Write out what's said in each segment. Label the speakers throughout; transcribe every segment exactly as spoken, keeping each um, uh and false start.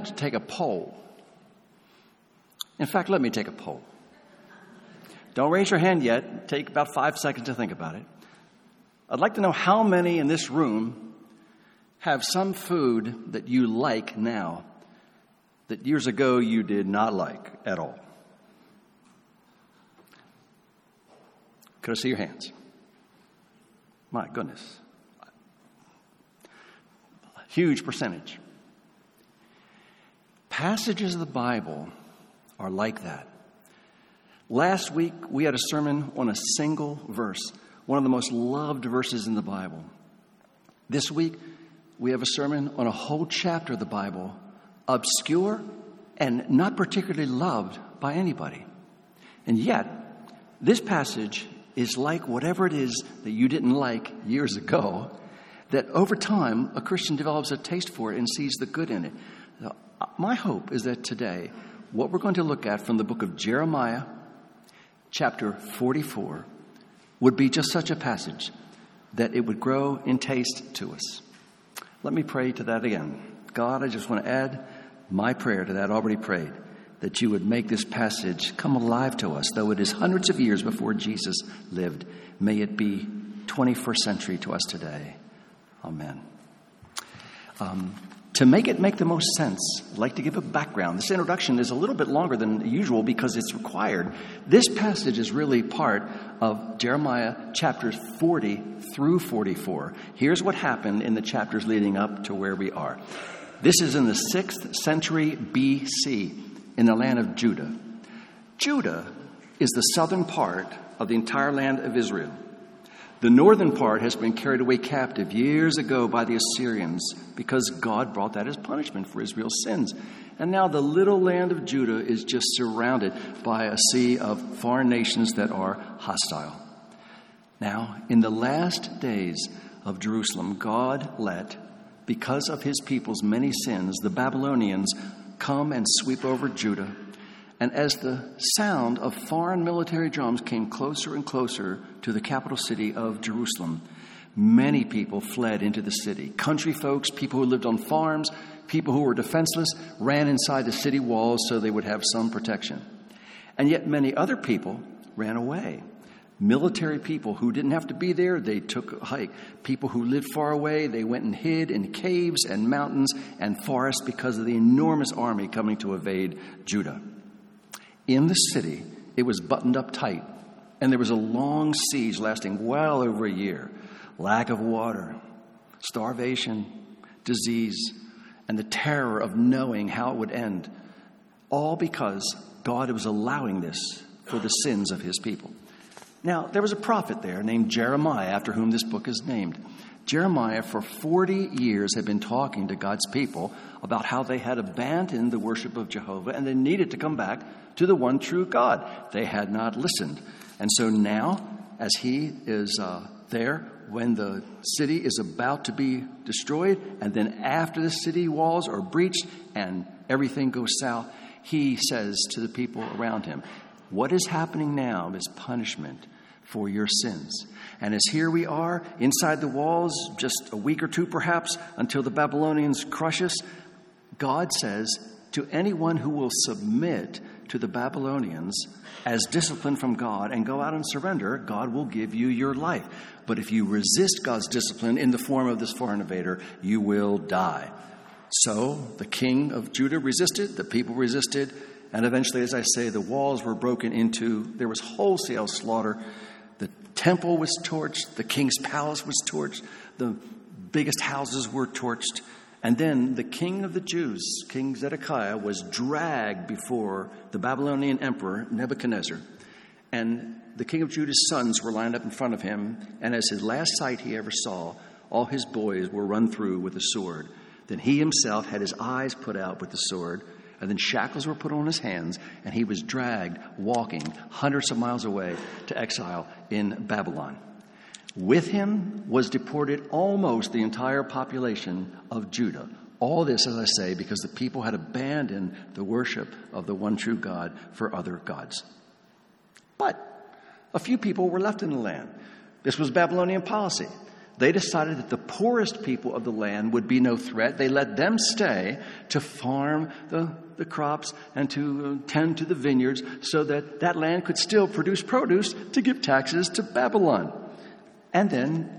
Speaker 1: to take a poll. In fact, let me take a poll. Don't raise your hand yet. Take about five seconds to think about it. I'd like to know how many in this room have some food that you like now that years ago you did not like at all. Could I see your hands? My goodness. Huge percentage. Passages of the Bible are like that. Last week, we had a sermon on a single verse, one of the most loved verses in the Bible. This week, we have a sermon on a whole chapter of the Bible, obscure and not particularly loved by anybody. And yet, this passage is like whatever it is that you didn't like years ago, that over time, a Christian develops a taste for it and sees the good in it. Now, my hope is that today, what we're going to look at from the book of Jeremiah, chapter forty-four, would be just such a passage that it would grow in taste to us. Let me pray to that again. God, I just want to add my prayer to that already prayed, that you would make this passage come alive to us, though it is hundreds of years before Jesus lived. May it be twenty-first century to us today. Amen. Um, to make it make the most sense, I'd like to give a background. This introduction is a little bit longer than usual because it's required. This passage is really part of Jeremiah chapters forty through forty-four. Here's what happened in the chapters leading up to where we are. This is in the sixth century B C in the land of Judah. Judah is the southern part of the entire land of Israel. The northern part has been carried away captive years ago by the Assyrians because God brought that as punishment for Israel's sins. And now the little land of Judah is just surrounded by a sea of foreign nations that are hostile. Now, in the last days of Jerusalem, God let, because of his people's many sins, the Babylonians come and sweep over Judah. And as the sound of foreign military drums came closer and closer to the capital city of Jerusalem, many people fled into the city. Country folks, people who lived on farms, people who were defenseless, ran inside the city walls so they would have some protection. And yet many other people ran away. Military people who didn't have to be there, they took a hike. People who lived far away, they went and hid in caves and mountains and forests because of the enormous army coming to invade Judah. In the city, it was buttoned up tight, and there was a long siege lasting well over a year. Lack of water, starvation, disease, and the terror of knowing how it would end, all because God was allowing this for the sins of his people. Now, there was a prophet there named Jeremiah, after whom this book is named. Jeremiah, for forty years, had been talking to God's people about how they had abandoned the worship of Jehovah and they needed to come back to the one true God. They had not listened. And so now, as he is uh, there, when the city is about to be destroyed, and then after the city walls are breached and everything goes south, he says to the people around him, what is happening now is punishment for your sins. And as here we are inside the walls, just a week or two perhaps, until the Babylonians crush us, God says to anyone who will submit to the Babylonians as discipline from God and go out and surrender, God will give you your life. But if you resist God's discipline in the form of this foreign invader, you will die. So the king of Judah resisted, the people resisted, and eventually, as I say, the walls were broken into. There was wholesale slaughter. The temple was torched. The king's palace was torched. The biggest houses were torched. And then the king of the Jews, King Zedekiah, was dragged before the Babylonian emperor, Nebuchadnezzar. And the king of Judah's sons were lined up in front of him. And as his last sight he ever saw, all his boys were run through with a sword. Then he himself had his eyes put out with the sword. And then shackles were put on his hands, and he was dragged, walking hundreds of miles away to exile in Babylon. With him was deported almost the entire population of Judah. All this, as I say, because the people had abandoned the worship of the one true God for other gods. But a few people were left in the land. This was Babylonian policy. they decided that the poorest people of the land would be no threat. They let them stay to farm the, the crops and to uh, tend to the vineyards so that that land could still produce produce to give taxes to Babylon. And then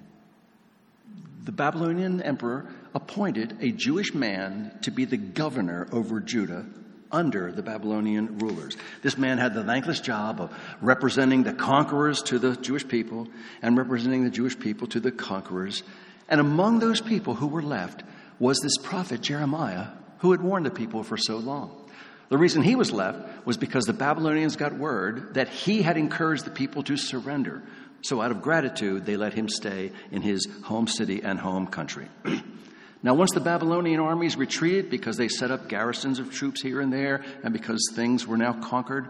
Speaker 1: the Babylonian emperor appointed a Jewish man to be the governor over Judah under the Babylonian rulers. This man had the thankless job of representing the conquerors to the Jewish people and representing the Jewish people to the conquerors. And among those people who were left was this prophet Jeremiah, who had warned the people for so long. The reason he was left was because the Babylonians got word that he had encouraged the people to surrender. So out of gratitude, they let him stay in his home city and home country. Now, once the Babylonian armies retreated because they set up garrisons of troops here and there and because things were now conquered,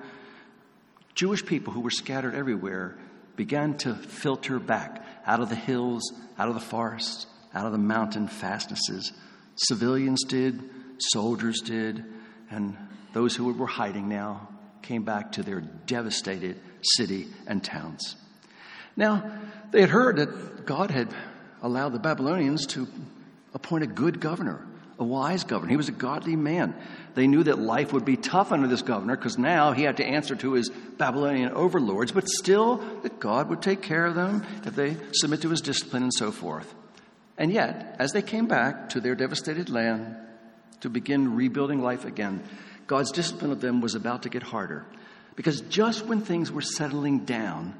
Speaker 1: Jewish people who were scattered everywhere began to filter back out of the hills, out of the forests, out of the mountain fastnesses. Civilians did, soldiers did, and those who were hiding now came back to their devastated city and towns. Now, they had heard that God had allowed the Babylonians to appoint a good governor, a wise governor. He was a godly man. They knew that life would be tough under this governor because now he had to answer to his Babylonian overlords, but still that God would take care of them if they submit to his discipline and so forth. And yet, as they came back to their devastated land to begin rebuilding life again, God's discipline of them was about to get harder. Because just when things were settling down,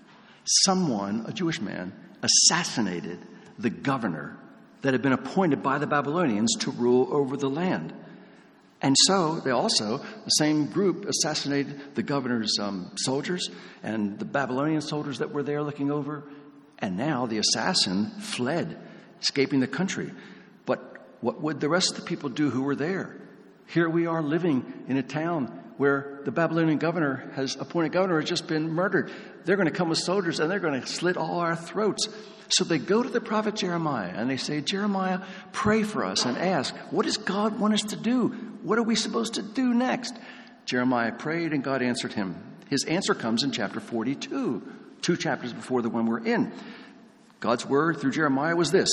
Speaker 1: someone, a Jewish man, assassinated the governor that had been appointed by the Babylonians to rule over the land. And so they also, the same group, assassinated the governor's um, soldiers and the Babylonian soldiers that were there looking over. And now the assassin fled, escaping the country. But what would the rest of the people do who were there? Here we are living in a town where the Babylonian governor has appointed governor has just been murdered. They're going to come with soldiers and they're going to slit all our throats. So they go to the prophet Jeremiah and they say, Jeremiah, pray for us and ask, what does God want us to do? What are we supposed to do next? Jeremiah prayed and God answered him. His answer comes in chapter forty-two, two chapters before the one we're in. God's word through Jeremiah was this: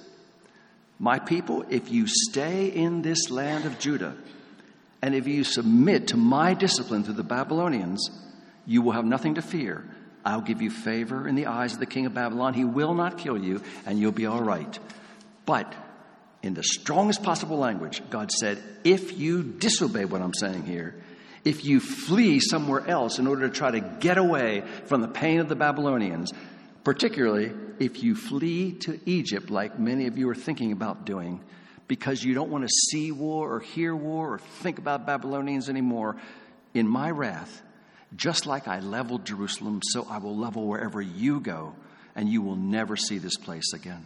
Speaker 1: my people, if you stay in this land of Judah, and if you submit to my discipline through the Babylonians, you will have nothing to fear. I'll give you favor in the eyes of the king of Babylon. He will not kill you, and you'll be all right. But in the strongest possible language, God said, if you disobey what I'm saying here, if you flee somewhere else in order to try to get away from the pain of the Babylonians, particularly if you flee to Egypt, like many of you are thinking about doing, because you don't want to see war or hear war or think about Babylonians anymore, in my wrath, just like I leveled Jerusalem, so I will level wherever you go, and you will never see this place again.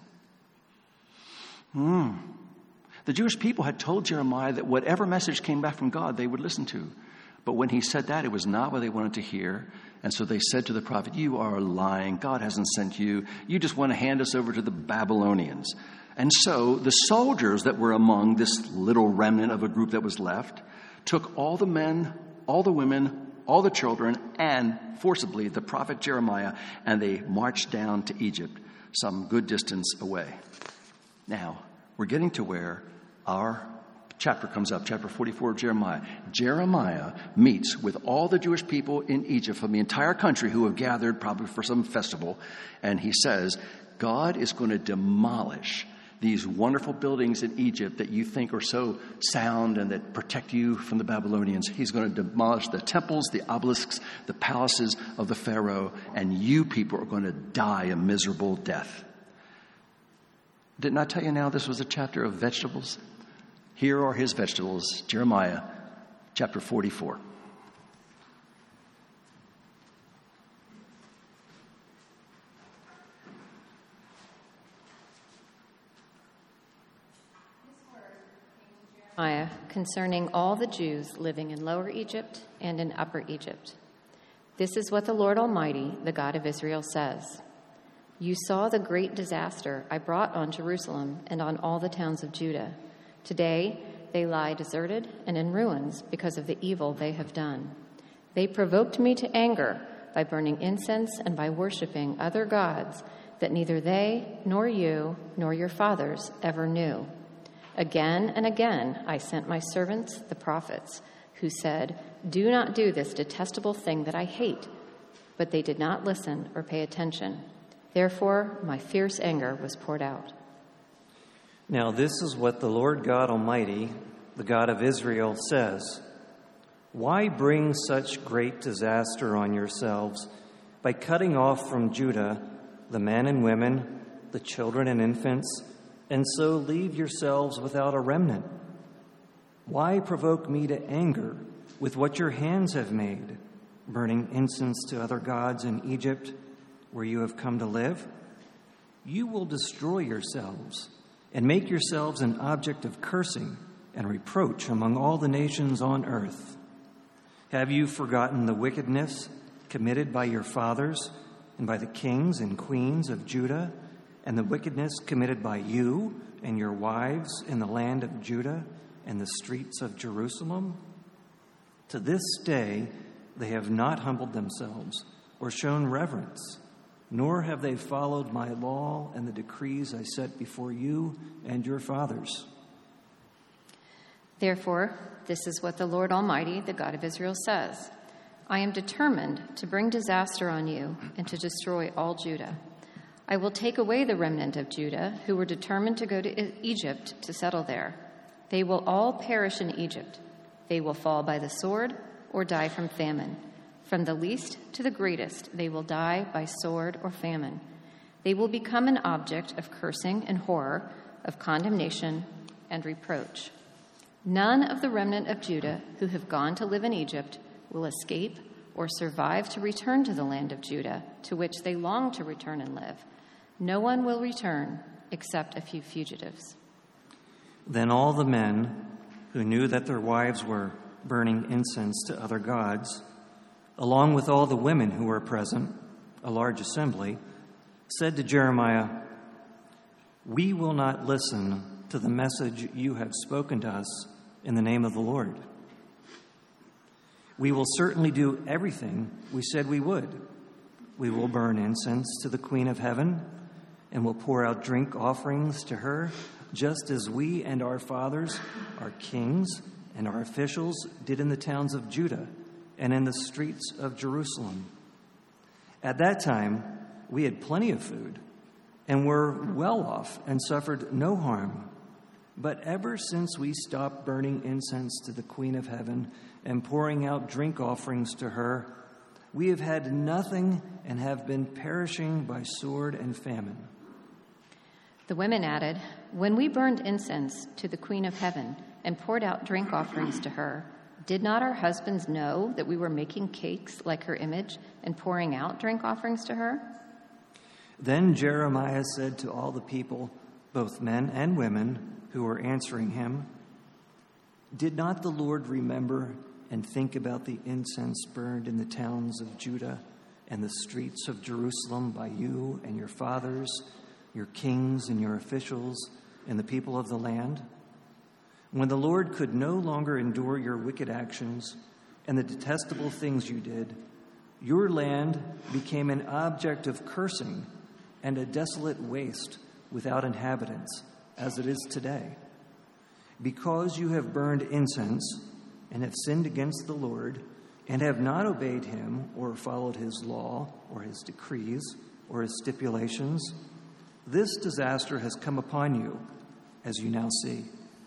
Speaker 1: Hmm. The Jewish people had told Jeremiah that whatever message came back from God, they would listen to. But when he said that, it was not what they wanted to hear. And so they said to the prophet, you are lying. God hasn't sent you. You just want to hand us over to the Babylonians. And so the soldiers that were among this little remnant of a group that was left took all the men, all the women, all the children, and forcibly the prophet Jeremiah, and they marched down to Egypt, some good distance away. Now, we're getting to where our chapter comes up, chapter forty-four of Jeremiah. Jeremiah meets with all the Jewish people in Egypt from the entire country who have gathered probably for some festival, and he says, God is going to demolish these wonderful buildings in Egypt that you think are so sound and that protect you from the Babylonians. He's going to demolish the temples, the obelisks, the palaces of the Pharaoh, and you people are going to die a miserable death. Didn't I tell you now this was a chapter of vegetables? Here are his vegetables, Jeremiah chapter forty-four.
Speaker 2: Concerning all the Jews living in Lower Egypt and in Upper Egypt. This is what the Lord Almighty, the God of Israel, says. You saw the great disaster I brought on Jerusalem and on all the towns of Judah. Today they lie deserted and in ruins because of the evil they have done. They provoked me to anger by burning incense and by worshiping other gods that neither they nor you nor your fathers ever knew. Again and again I sent my servants, the prophets, who said, 'Do not do this detestable thing that I hate.' But they did not listen or pay attention. Therefore my fierce anger was poured out."
Speaker 3: Now this is what the Lord God Almighty, the God of Israel, says: "Why bring such great disaster on yourselves by cutting off from Judah the men and women, the children and infants, and so leave yourselves without a remnant? Why provoke me to anger with what your hands have made, burning incense to other gods in Egypt, where you have come to live? You will destroy yourselves and make yourselves an object of cursing and reproach among all the nations on earth. Have you forgotten the wickedness committed by your fathers and by the kings and queens of Judah, and the wickedness committed by you and your wives in the land of Judah and the streets of Jerusalem? To this day they have not humbled themselves or shown reverence, nor have they followed my law and the decrees I set before you and your fathers."
Speaker 2: Therefore, this is what the Lord Almighty, the God of Israel, says: "I am determined to bring disaster on you and to destroy all Judah. I will take away the remnant of Judah who were determined to go to Egypt to settle there. They will all perish in Egypt. They will fall by the sword or die from famine. From the least to the greatest, they will die by sword or famine. They will become an object of cursing and horror, of condemnation and reproach. None of the remnant of Judah who have gone to live in Egypt will escape or survive to return to the land of Judah, to which they long to return and live. No one will return except a few fugitives."
Speaker 3: Then all the men who knew that their wives were burning incense to other gods, along with all the women who were present, a large assembly, said to Jeremiah, "We will not listen to the message you have spoken to us in the name of the Lord. We will certainly do everything we said we would. We will burn incense to the Queen of Heaven and will pour out drink offerings to her, just as we and our fathers, our kings and our officials did in the towns of Judah and in the streets of Jerusalem. At that time, we had plenty of food and were well off and suffered no harm. But ever since we stopped burning incense to the Queen of Heaven and pouring out drink offerings to her, we have had nothing and have been perishing by sword and famine."
Speaker 2: The women added, "When we burned incense to the Queen of Heaven and poured out drink offerings to her, did not our husbands know that we were making cakes like her image and pouring out drink offerings to her?"
Speaker 3: Then Jeremiah said to all the people, both men and women, who were answering him, "Did not the Lord remember and think about the incense burned in the towns of Judah and the streets of Jerusalem by you and your fathers, your kings and your officials, and the people of the land? When the Lord could no longer endure your wicked actions and the detestable things you did, your land became an object of cursing and a desolate waste without inhabitants, as it is today. Because you have burned incense and have sinned against the Lord and have not obeyed him or followed his law or his decrees or his stipulations, this disaster has come upon you, as you now see."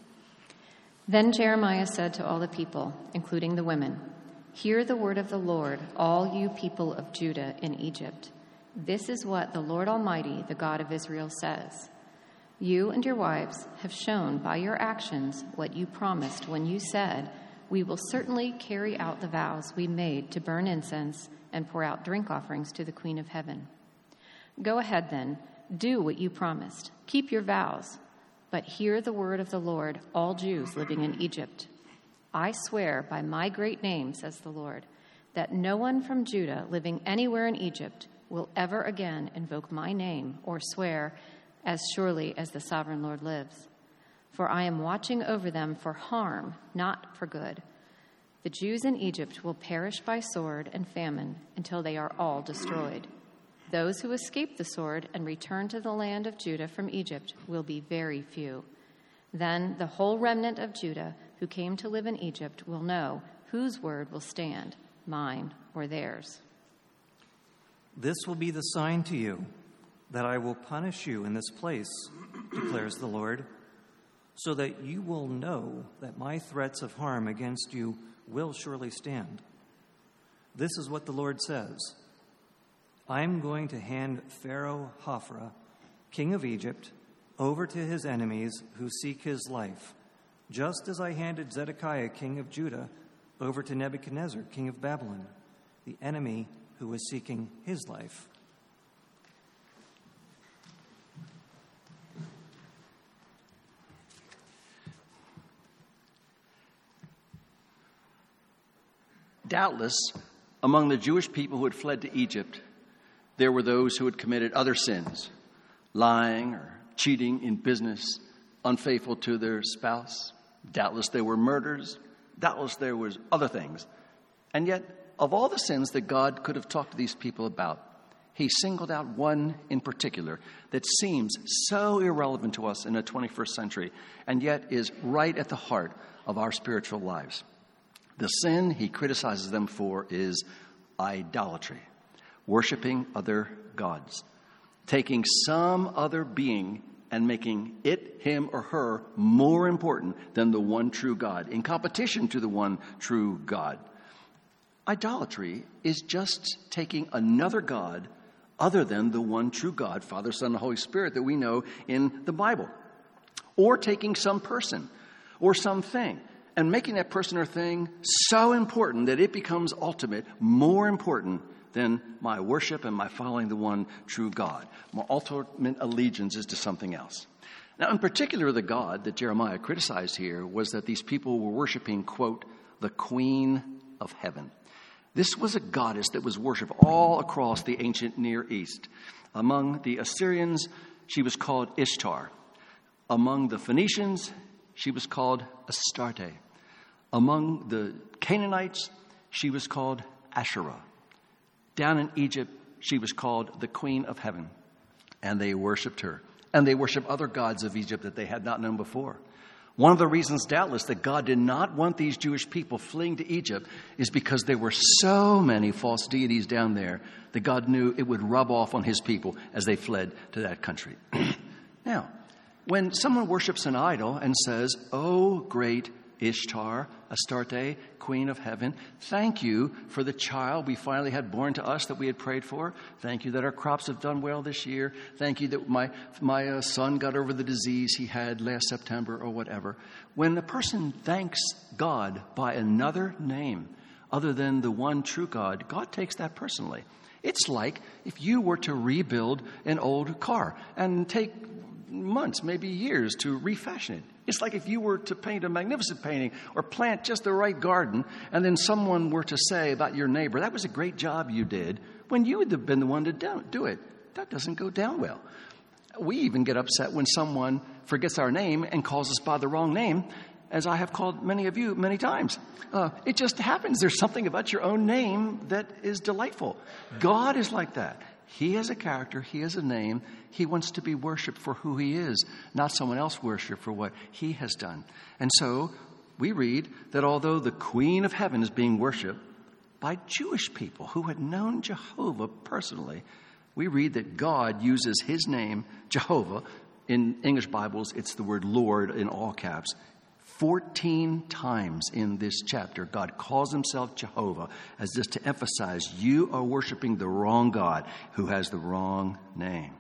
Speaker 2: Then Jeremiah said to all the people, including the women, "Hear the word of the Lord, all you people of Judah in Egypt. This is what the Lord Almighty, the God of Israel, says. You and your wives have shown by your actions what you promised when you said, 'We will certainly carry out the vows we made to burn incense and pour out drink offerings to the Queen of Heaven.' Go ahead then, do what you promised. Keep your vows. But hear the word of the Lord, all Jews living in Egypt. I swear by my great name, says the Lord, that no one from Judah living anywhere in Egypt will ever again invoke my name or swear, 'As surely as the sovereign Lord lives.' For I am watching over them for harm, not for good. The Jews in Egypt will perish by sword and famine until they are all destroyed. Those who escape the sword and return to the land of Judah from Egypt will be very few. Then the whole remnant of Judah who came to live in Egypt will know whose word will stand, mine or theirs.
Speaker 3: This will be the sign to you that I will punish you in this place, declares the Lord, so that you will know that my threats of harm against you will surely stand. This is what the Lord says. I am going to hand Pharaoh Hophra, king of Egypt, over to his enemies who seek his life, just as I handed Zedekiah, king of Judah, over to Nebuchadnezzar, king of Babylon, the enemy who was seeking his life.
Speaker 1: Doubtless, among the Jewish people who had fled to Egypt, there were those who had committed other sins, lying or cheating in business, unfaithful to their spouse. Doubtless there were murders. Doubtless there was other things. And yet, of all the sins that God could have talked to these people about, he singled out one in particular that seems so irrelevant to us in the twenty-first century, and yet is right at the heart of our spiritual lives. The sin he criticizes them for is idolatry, worshiping other gods, taking some other being and making it, him, or her more important than the one true God, in competition to the one true God. Idolatry is just taking another God other than the one true God, Father, Son, and Holy Spirit that we know in the Bible, or taking some person or something and making that person or thing so important that it becomes ultimate, more important than my worship and my following the one true God. My ultimate allegiance is to something else. Now, in particular, the God that Jeremiah criticized here was that these people were worshiping, quote, the Queen of Heaven. This was a goddess that was worshipped all across the ancient Near East. Among the Assyrians, she was called Ishtar. Among the Phoenicians, she was called Astarte. Among the Canaanites, she was called Asherah. Down in Egypt, she was called the Queen of Heaven, and they worshipped her. And they worshiped other gods of Egypt that they had not known before. One of the reasons, doubtless, that God did not want these Jewish people fleeing to Egypt is because there were so many false deities down there that God knew it would rub off on his people as they fled to that country. Now, when someone worships an idol and says, "Oh, great Ishtar, Astarte, Queen of Heaven, thank you for the child we finally had born to us that we had prayed for. Thank you that our crops have done well this year. Thank you that my my uh, son got over the disease he had last September," or whatever. When a person thanks God by another name other than the one true God, God takes that personally. It's like if you were to rebuild an old car and take months, maybe years, to refashion it. It's like if you were to paint a magnificent painting or plant just the right garden, and then someone were to say about your neighbor, "That was a great job you did," when you would have been the one to do it. That doesn't go down well. We even get upset when someone forgets our name and calls us by the wrong name, as I have called many of you many times. Uh, it just happens. There's something about your own name that is delightful. God is like that. He has a character. He has a name. He wants to be worshipped for who he is, not someone else worshipped for what he has done. And so we read that although the Queen of Heaven is being worshipped by Jewish people who had known Jehovah personally, we read that God uses his name, Jehovah. In English Bibles, it's the word Lord in all caps. Fourteen times in this chapter, God calls himself Jehovah as just to emphasize you are worshiping the wrong God who has the wrong name.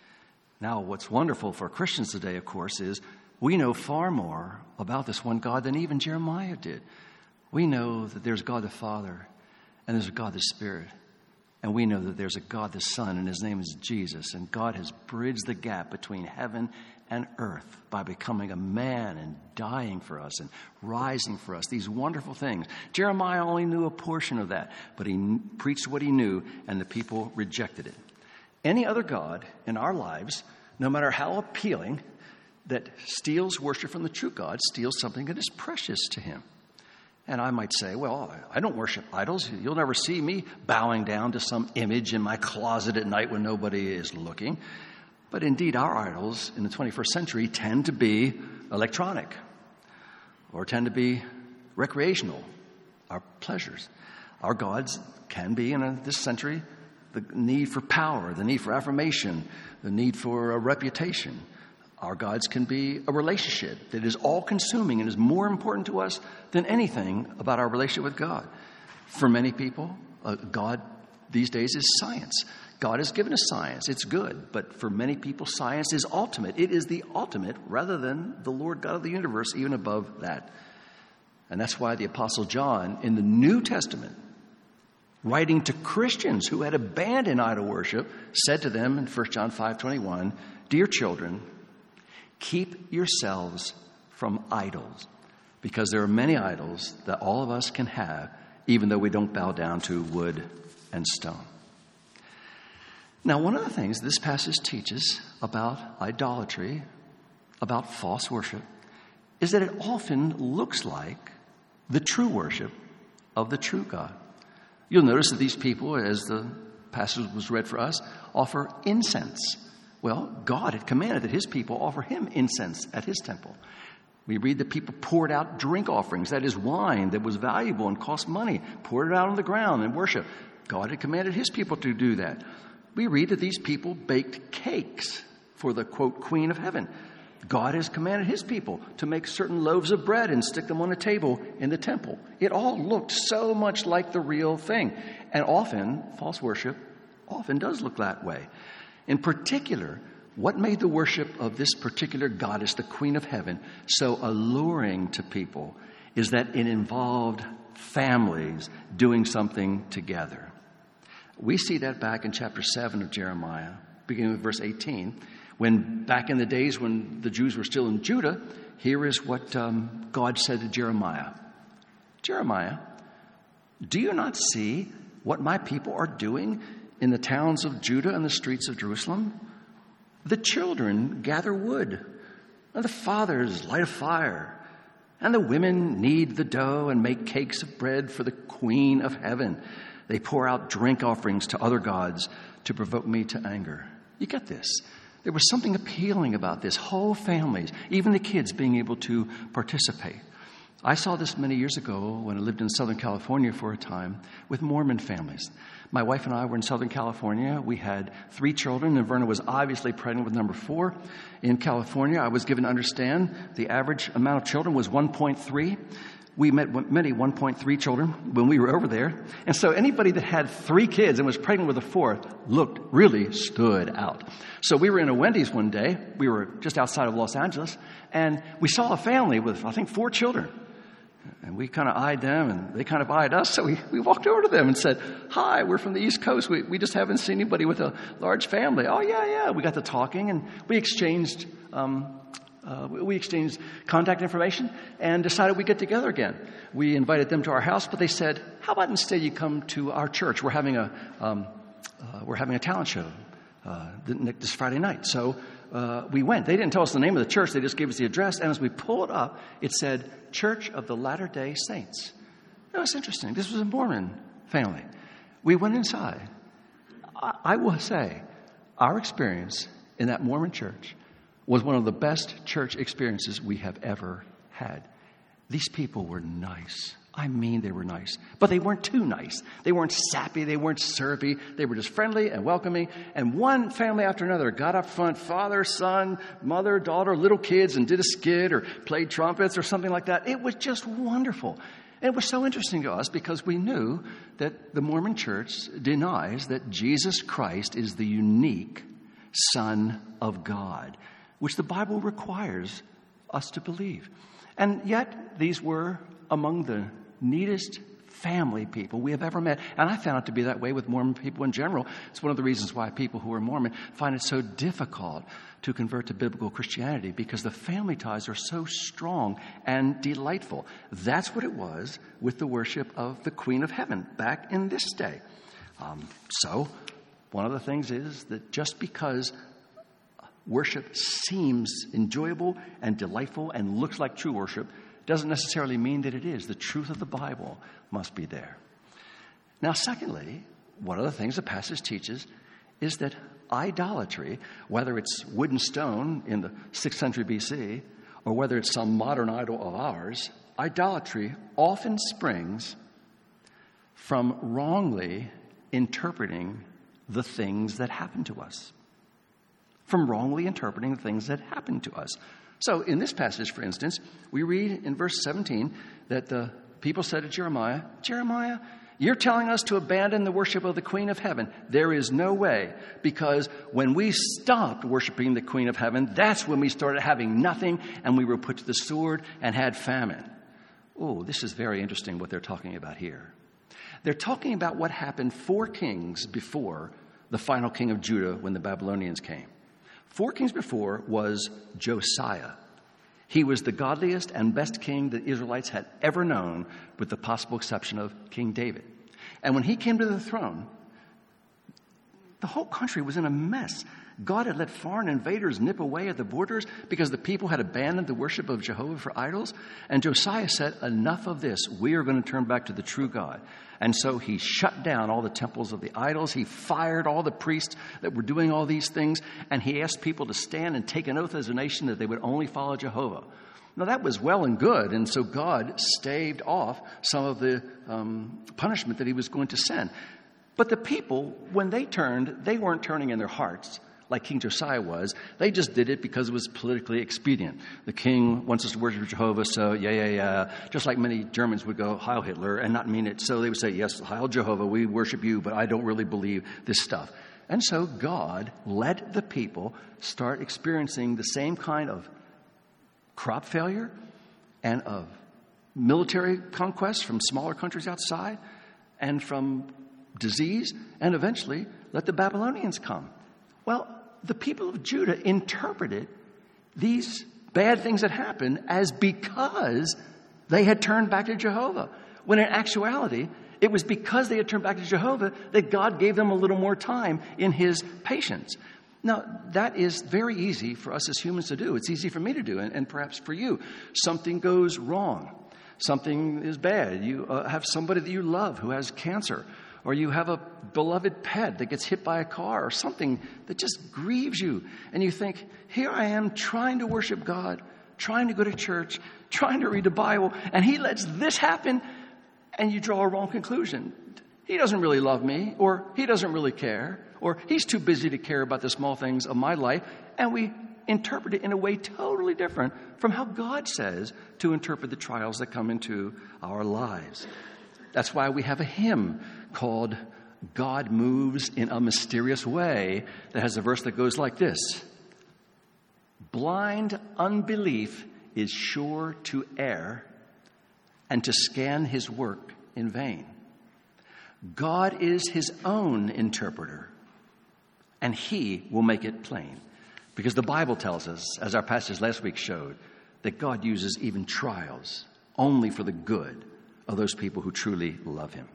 Speaker 1: Now, what's wonderful for Christians today, of course, is we know far more about this one God than even Jeremiah did. We know that there's God the Father and there's a God the Spirit. And we know that there's a God the Son, and his name is Jesus. And God has bridged the gap between heaven and earth by becoming a man and dying for us and rising for us. These wonderful things. Jeremiah only knew a portion of that, but he preached what he knew, and the people rejected it. Any other God in our lives, no matter how appealing, that steals worship from the true God, steals something that is precious to him. And I might say, well, I don't worship idols. You'll never see me bowing down to some image in my closet at night when nobody is looking. But indeed, our idols in the twenty-first century tend to be electronic or tend to be recreational, our pleasures. Our gods can be, in a, this century, the need for power, the need for affirmation, the need for a reputation. Our gods can be a relationship that is all-consuming and is more important to us than anything about our relationship with God. For many people, uh, God these days is science. God has given us science. It's good. But for many people, science is ultimate. It is the ultimate rather than the Lord God of the universe, even above that. And that's why the Apostle John in the New Testament, writing to Christians who had abandoned idol worship, said to them in First John five twenty-one, "Dear children, keep yourselves from idols, because there are many idols that all of us can have, even though we don't bow down to wood and stone." Now, one of the things this passage teaches about idolatry, about false worship, is that it often looks like the true worship of the true God. You'll notice that these people, as the passage was read for us, offer incense. Well, God had commanded that his people offer him incense at his temple. We read that people poured out drink offerings, that is wine that was valuable and cost money, poured it out on the ground in worship. God had commanded his people to do that. We read that these people baked cakes for the, quote, Queen of Heaven. God has commanded his people to make certain loaves of bread and stick them on a table in the temple. It all looked so much like the real thing. And often, false worship often does look that way. In particular, what made the worship of this particular goddess, the Queen of Heaven, so alluring to people is that it involved families doing something together. We see that back in chapter seven of Jeremiah, beginning with verse eighteen, when back in the days when the Jews were still in Judah, here is what um, God said to Jeremiah. "Jeremiah, do you not see what my people are doing in the towns of Judah and the streets of Jerusalem? The children gather wood, and the fathers light a fire, and the women knead the dough and make cakes of bread for the Queen of Heaven. They pour out drink offerings to other gods to provoke me to anger." You get this. There was something appealing about this. Whole families, even the kids, being able to participate. I saw this many years ago when I lived in Southern California for a time with Mormon families. My wife and I were in Southern California. We had three children, and Verna was obviously pregnant with number four. In California, I was given to understand the average amount of children was one point three. We met many one point three children when we were over there. And so anybody that had three kids and was pregnant with a fourth looked, really stood out. So we were in a Wendy's one day. We were just outside of Los Angeles. And we saw a family with, I think, four children. And we kind of eyed them, and they kind of eyed us. So we, we walked over to them and said, "Hi, we're from the East Coast. We, we just haven't seen anybody with a large family." "Oh, yeah, yeah." We got to talking, and we exchanged um, uh, we exchanged contact information and decided we'd get together again. We invited them to our house, but they said, "How about instead you come to our church? We're having a um, uh, we're having a talent show uh, this Friday night." So uh, we went. They didn't tell us the name of the church. They just gave us the address. And as we pulled it up, it said Church of the Latter-day Saints. That was interesting. This was a Mormon family. We went inside. I, I will say, our experience in that Mormon church was one of the best church experiences we have ever had. These people were nice. I mean, they were nice. But they weren't too nice. They weren't sappy. They weren't syrupy. They were just friendly and welcoming. And one family after another got up front, father, son, mother, daughter, little kids, and did a skit or played trumpets or something like that. It was just wonderful. And it was so interesting to us because we knew that the Mormon church denies that Jesus Christ is the unique Son of God, which the Bible requires us to believe. And yet, these were among the neatest family people we have ever met. And I found it to be that way with Mormon people in general. It's one of the reasons why people who are Mormon find it so difficult to convert to biblical Christianity, because the family ties are so strong and delightful. That's what it was with the worship of the Queen of Heaven back in this day. Um, so, one of the things is that just because worship seems enjoyable and delightful and looks like true worship doesn't necessarily mean that it is. The truth of the Bible must be there. Now, secondly, one of the things the passage teaches is that idolatry, whether it's wood and stone in the sixth century B C, or whether it's some modern idol of ours, idolatry often springs from wrongly interpreting the things that happen to us. From wrongly interpreting the things that happen to us. So in this passage, for instance, we read in verse seventeen that the people said to Jeremiah, Jeremiah, you're telling us to abandon the worship of the Queen of Heaven. There is no way, because when we stopped worshiping the Queen of Heaven, that's when we started having nothing, and we were put to the sword and had famine. Oh, this is very interesting what they're talking about here. They're talking about what happened four kings before the final king of Judah when the Babylonians came. Four kings before was Josiah. He was the godliest and best king the Israelites had ever known, with the possible exception of King David. And when he came to the throne, the whole country was in a mess. God had let foreign invaders nip away at the borders because the people had abandoned the worship of Jehovah for idols. And Josiah said, enough of this. We are going to turn back to the true God. And so he shut down all the temples of the idols. He fired all the priests that were doing all these things. And he asked people to stand and take an oath as a nation that they would only follow Jehovah. Now, that was well and good. And so God staved off some of the um, punishment that he was going to send. But the people, when they turned, they weren't turning in their hearts like King Josiah was. They just did it because it was politically expedient. The king wants us to worship Jehovah, so yeah, yeah, yeah. Just like many Germans would go, Heil Hitler, and not mean it. So they would say, yes, Heil Jehovah, we worship you, but I don't really believe this stuff. And so God let the people start experiencing the same kind of crop failure and of military conquest from smaller countries outside and from disease, and eventually let the Babylonians come. Well, the people of Judah interpreted these bad things that happened as because they had turned back to Jehovah, when in actuality, it was because they had turned back to Jehovah that God gave them a little more time in his patience. Now, that is very easy for us as humans to do. It's easy for me to do, and, and perhaps for you. Something goes wrong. Something is bad. You uh, have somebody that you love who has cancer, or you have a beloved pet that gets hit by a car, or something that just grieves you. And you think, here I am trying to worship God, trying to go to church, trying to read the Bible, and he lets this happen, and you draw a wrong conclusion. He doesn't really love me, or he doesn't really care, or he's too busy to care about the small things of my life. And we interpret it in a way totally different from how God says to interpret the trials that come into our lives. That's why we have a hymn called God Moves in a Mysterious Way that has a verse that goes like this. Blind unbelief is sure to err and to scan his work in vain. God is his own interpreter, and he will make it plain. Because the Bible tells us, as our passage last week showed, that God uses even trials only for the good of those people who truly love him.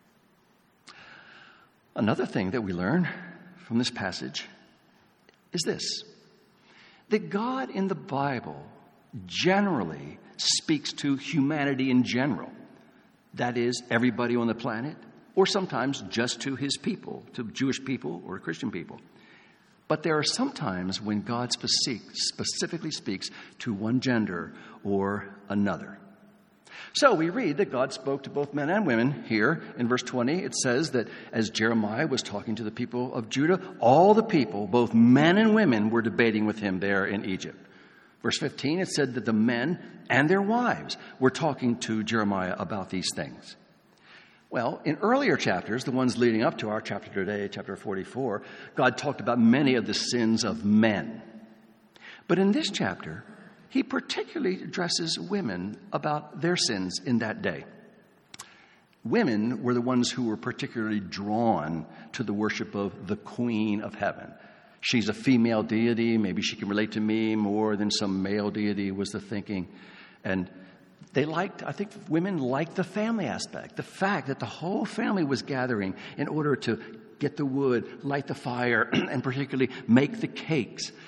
Speaker 1: Another thing that we learn from this passage is this, that God in the Bible generally speaks to humanity in general. That is, everybody on the planet, or sometimes just to his people, to Jewish people or Christian people. But there are some times when God specifically speaks to one gender or another. So we read that God spoke to both men and women here. In verse twenty, it says that as Jeremiah was talking to the people of Judah, all the people, both men and women, were debating with him there in Egypt. Verse fifteen, it said that the men and their wives were talking to Jeremiah about these things. Well, in earlier chapters, the ones leading up to our chapter today, chapter forty-four, God talked about many of the sins of men. But in this chapter, he particularly addresses women about their sins in that day. Women were the ones who were particularly drawn to the worship of the Queen of Heaven. She's a female deity. Maybe she can relate to me more than some male deity, was the thinking. And they liked, I think women liked the family aspect, the fact that the whole family was gathering in order to get the wood, light the fire, and particularly make the cakes.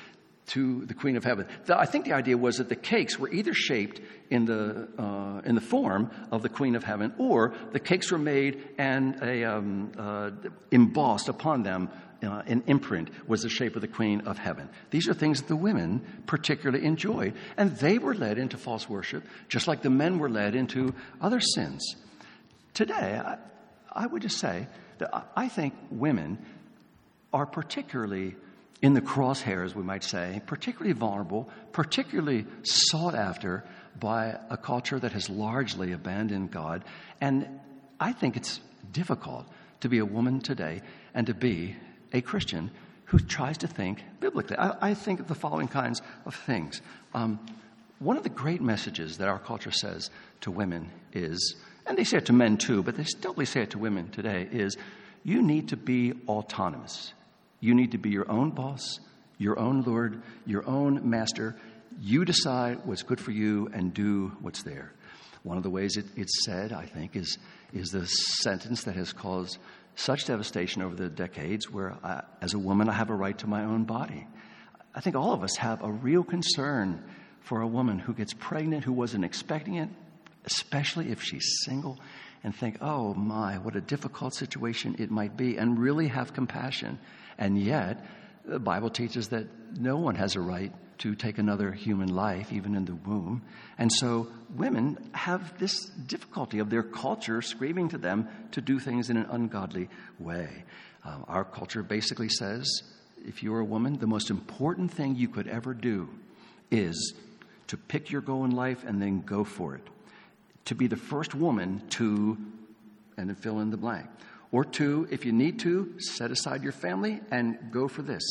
Speaker 1: to the Queen of Heaven. The, I think the idea was that the cakes were either shaped in the uh, in the form of the Queen of Heaven, or the cakes were made and a, um, uh, embossed upon them. Uh, an imprint was the shape of the Queen of Heaven. These are things that the women particularly enjoyed, and they were led into false worship, just like the men were led into other sins. Today, I, I would just say that I, I think women are particularly in the crosshairs, we might say, particularly vulnerable, particularly sought after by a culture that has largely abandoned God. And I think it's difficult to be a woman today and to be a Christian who tries to think biblically. I, I think of the following kinds of things. Um, one of the great messages that our culture says to women is, and they say it to men too, but they still say it to women today, is you need to be autonomous. You need to be your own boss, your own Lord, your own master. You decide what's good for you and do what's there. One of the ways it, it's said, I think, is, is the sentence that has caused such devastation over the decades, where I, as a woman, I have a right to my own body. I think all of us have a real concern for a woman who gets pregnant, who wasn't expecting it, especially if she's single, and think, oh my, what a difficult situation it might be, and really have compassion. And yet, the Bible teaches that no one has a right to take another human life, even in the womb. And so women have this difficulty of their culture screaming to them to do things in an ungodly way. Um, our culture basically says, if you're a woman, the most important thing you could ever do is to pick your goal in life and then go for it. To be the first woman to, and then fill in the blank. Or to, if you need to, set aside your family and go for this.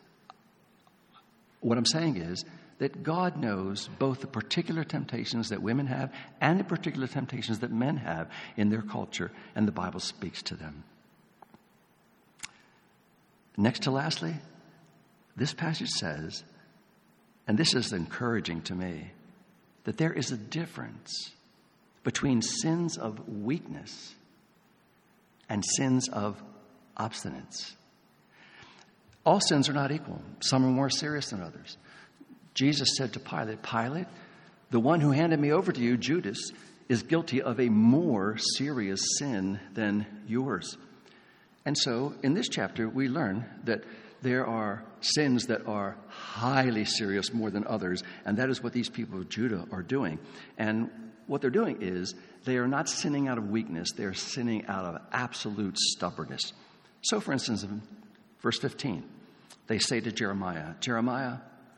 Speaker 1: What I'm saying is that God knows both the particular temptations that women have and the particular temptations that men have in their culture, and the Bible speaks to them. Next to lastly, this passage says, and this is encouraging to me, that there is a difference between sins of weakness and sins of obstinance. All sins are not equal. Some are more serious than others. Jesus said to Pilate, Pilate, the one who handed me over to you, Judas, is guilty of a more serious sin than yours. And so in this chapter, we learn that there are sins that are highly serious more than others, and that is what these people of Judah are doing. And what they're doing is they are not sinning out of weakness. They're sinning out of absolute stubbornness. So, for instance, in verse fifteen, they say to Jeremiah, Jeremiah,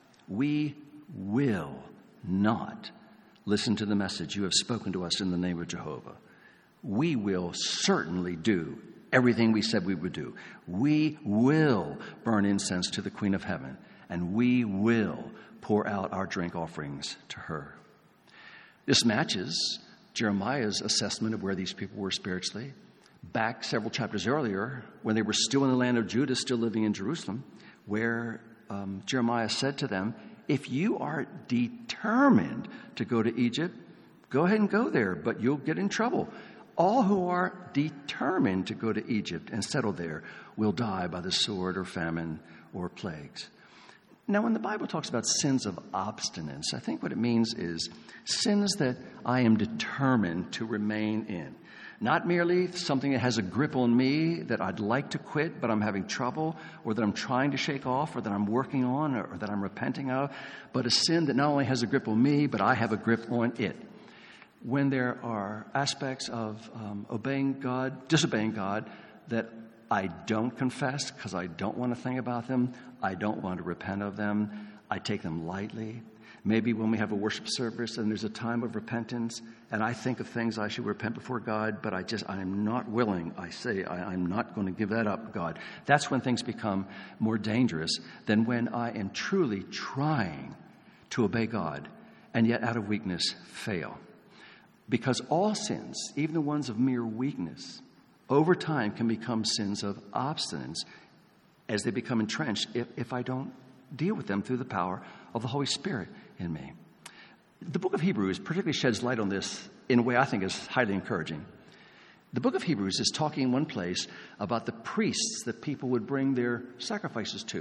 Speaker 1: we will not listen to the message you have spoken to us in the name of Jehovah. We will certainly do everything we said we would do. We will burn incense to the Queen of Heaven, and we will pour out our drink offerings to her. This matches Jeremiah's assessment of where these people were spiritually. Back several chapters earlier, when they were still in the land of Judah, still living in Jerusalem, where um, Jeremiah said to them, if you are determined to go to Egypt, go ahead and go there, but you'll get in trouble. All who are determined to go to Egypt and settle there will die by the sword or famine or plagues. Now, when the Bible talks about sins of obstinance, I think what it means is sins that I am determined to remain in. Not merely something that has a grip on me that I'd like to quit, but I'm having trouble, or that I'm trying to shake off, or that I'm working on, or, or that I'm repenting of, but a sin that not only has a grip on me, but I have a grip on it. When there are aspects of um, obeying God, disobeying God, that I don't confess because I don't want to think about them, I don't want to repent of them, I take them lightly. Maybe when we have a worship service and there's a time of repentance and I think of things I should repent before God, but I just, I am not willing. I say, I, I'm not going to give that up, God. That's when things become more dangerous than when I am truly trying to obey God and yet out of weakness fail. Because all sins, even the ones of mere weakness, over time can become sins of obstinance as they become entrenched if, if I don't deal with them through the power of the Holy Spirit in me. The book of Hebrews particularly sheds light on this in a way I think is highly encouraging. The book of Hebrews is talking in one place about the priests that people would bring their sacrifices to.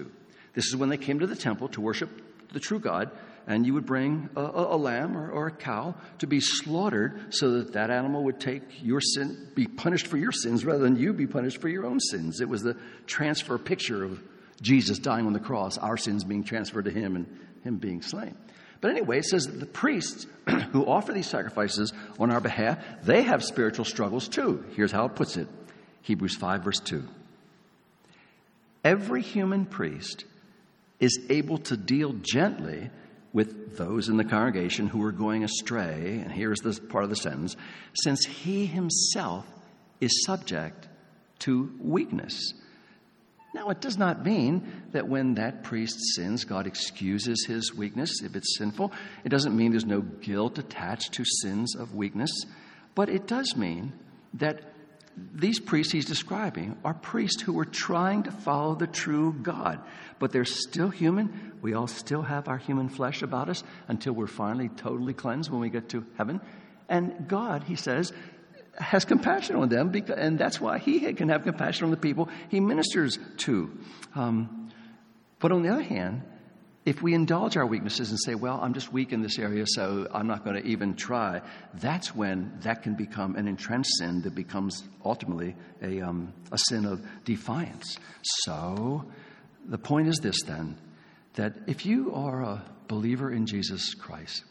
Speaker 1: This is when they came to the temple to worship the true God, and you would bring a, a, a lamb or, or a cow to be slaughtered so that that animal would take your sin, be punished for your sins rather than you be punished for your own sins. It was the transfer picture of Jesus dying on the cross, our sins being transferred to him and him being slain. But anyway, it says that the priests who offer these sacrifices on our behalf, they have spiritual struggles too. Here's how it puts it. Hebrews five, verse two. Every human priest is able to deal gently with those in the congregation who are going astray. And here's this part of the sentence. Since he himself is subject to weakness. Now, it does not mean that when that priest sins, God excuses his weakness if it's sinful. It doesn't mean there's no guilt attached to sins of weakness. But it does mean that these priests he's describing are priests who are trying to follow the true God. But they're still human. We all still have our human flesh about us until we're finally totally cleansed when we get to heaven. And God, he says, has compassion on them, because, and that's why he can have compassion on the people he ministers to. Um, but on the other hand, if we indulge our weaknesses and say, well, I'm just weak in this area, so I'm not going to even try, that's when that can become an entrenched sin that becomes ultimately a, um, a sin of defiance. So the point is this then, that if you are a believer in Jesus Christ,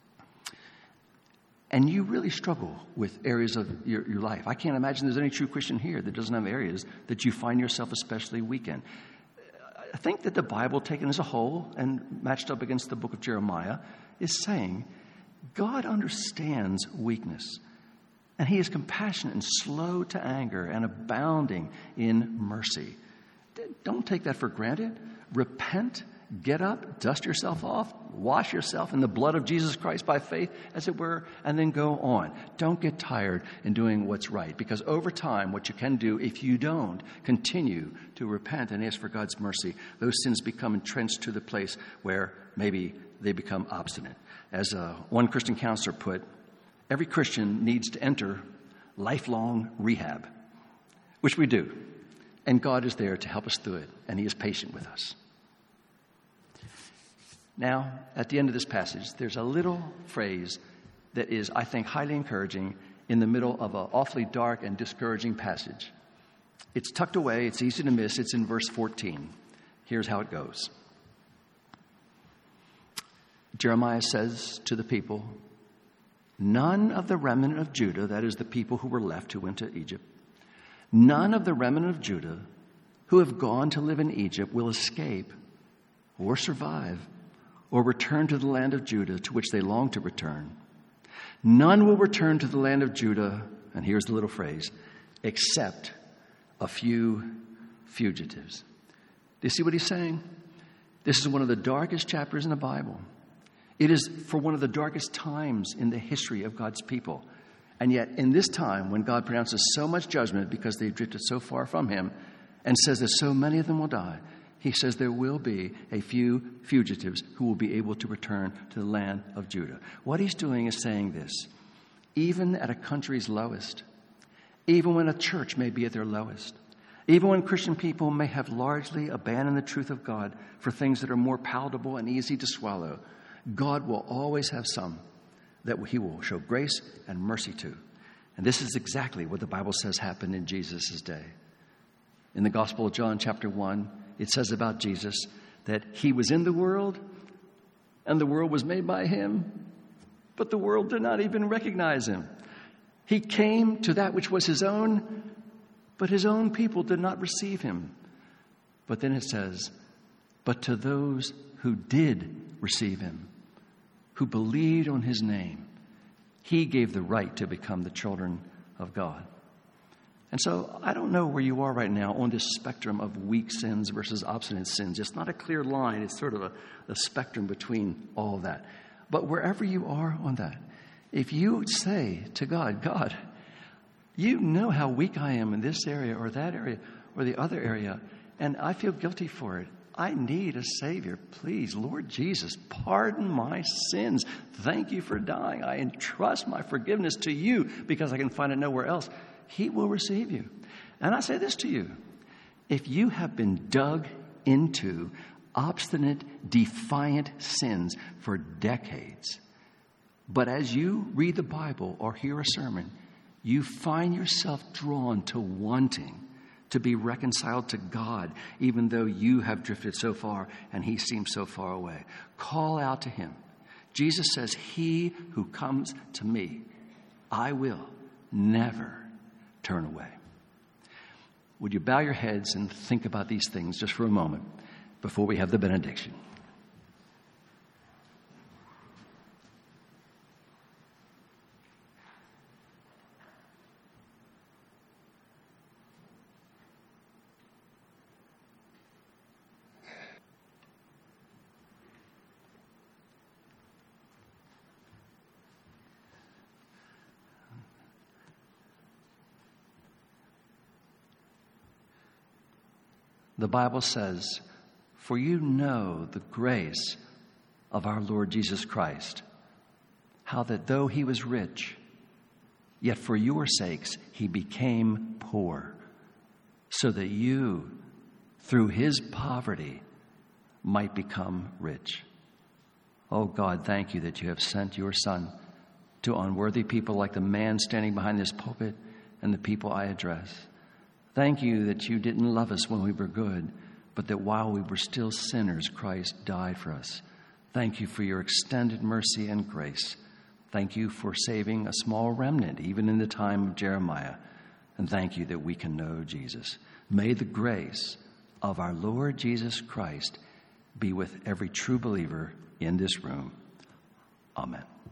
Speaker 1: and you really struggle with areas of your, your life. I can't imagine there's any true Christian here that doesn't have areas that you find yourself especially weak in. I think that the Bible, taken as a whole and matched up against the book of Jeremiah, is saying God understands weakness. And he is compassionate and slow to anger and abounding in mercy. Don't take that for granted. Repent. Get up, dust yourself off, wash yourself in the blood of Jesus Christ by faith, as it were, and then go on. Don't get tired in doing what's right, because over time, what you can do, if you don't continue to repent and ask for God's mercy, those sins become entrenched to the place where maybe they become obstinate. As uh, one Christian counselor put, every Christian needs to enter lifelong rehab, which we do. And God is there to help us through it, and he is patient with us. Now, at the end of this passage, there's a little phrase that is, I think, highly encouraging in the middle of an awfully dark and discouraging passage. It's tucked away. It's easy to miss. It's in verse fourteen. Here's how it goes. Jeremiah says to the people, none of the remnant of Judah, that is the people who were left who went to Egypt, none of the remnant of Judah who have gone to live in Egypt will escape or survive or return to the land of Judah to which they long to return. None will return to the land of Judah, and here's the little phrase, except a few fugitives. Do you see what he's saying? This is one of the darkest chapters in the Bible. It is for one of the darkest times in the history of God's people. And yet, in this time, when God pronounces so much judgment because they've drifted so far from him and says that so many of them will die, he says there will be a few fugitives who will be able to return to the land of Judah. What he's doing is saying this. Even at a country's lowest, even when a church may be at their lowest, even when Christian people may have largely abandoned the truth of God for things that are more palatable and easy to swallow, God will always have some that he will show grace and mercy to. And this is exactly what the Bible says happened in Jesus' day. In the Gospel of John, chapter one, it says about Jesus that he was in the world and the world was made by him, but the world did not even recognize him. He came to that which was his own, but his own people did not receive him. But then it says, but to those who did receive him, who believed on his name, he gave the right to become the children of God. And so I don't know where you are right now on this spectrum of weak sins versus obstinate sins. It's not a clear line. It's sort of a, a spectrum between all of that. But wherever you are on that, if you say to God, God, you know how weak I am in this area or that area or the other area, and I feel guilty for it. I need a Savior. Please, Lord Jesus, pardon my sins. Thank you for dying. I entrust my forgiveness to you because I can find it nowhere else. He will receive you. And I say this to you. If you have been dug into obstinate, defiant sins for decades. But as you read the Bible or hear a sermon, you find yourself drawn to wanting to be reconciled to God, even though you have drifted so far and he seems so far away. Call out to him. Jesus says, he who comes to me, I will never turn away. Would you bow your heads and think about these things just for a moment before we have the benediction? The Bible says, for you know the grace of our Lord Jesus Christ, how that though he was rich, yet for your sakes he became poor, so that you, through his poverty, might become rich. Oh God, thank you that you have sent your Son to unworthy people like the man standing behind this pulpit and the people I address. Thank you that you didn't love us when we were good, but that while we were still sinners, Christ died for us. Thank you for your extended mercy and grace. Thank you for saving a small remnant, even in the time of Jeremiah. And thank you that we can know Jesus. May the grace of our Lord Jesus Christ be with every true believer in this room. Amen.